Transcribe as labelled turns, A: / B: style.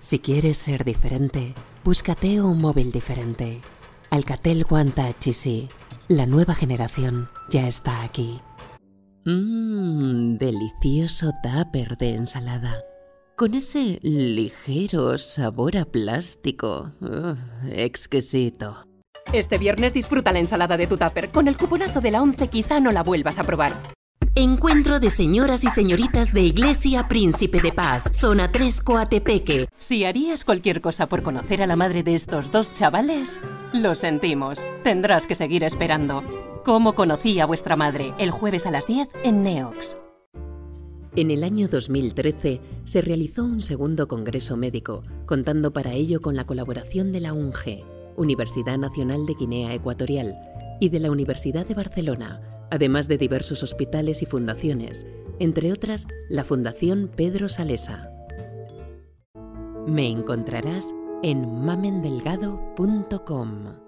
A: Si quieres ser diferente, búscate un móvil diferente. Alcatel One Touch Easy. La nueva generación ya está aquí. Delicioso tupper de ensalada. Con ese ligero sabor a plástico. Exquisito.
B: Este viernes disfruta la ensalada de tu tupper. Con el cuponazo de la 11 quizá no la vuelvas a probar.
C: Encuentro de señoras y señoritas de Iglesia Príncipe de Paz, zona 3 Coatepeque.
B: Si harías cualquier cosa por conocer a la madre de estos dos chavales, lo sentimos. Tendrás que seguir esperando. ¿Cómo conocí a vuestra madre? El jueves a las 10 en Neox.
A: En el año 2013 se realizó un segundo congreso médico, contando para ello con la colaboración de la UNGE, Universidad Nacional de Guinea Ecuatorial, y de la Universidad de Barcelona, además de diversos hospitales y fundaciones, entre otras la Fundación Pedro Salesa. Me encontrarás en mamendelgado.com.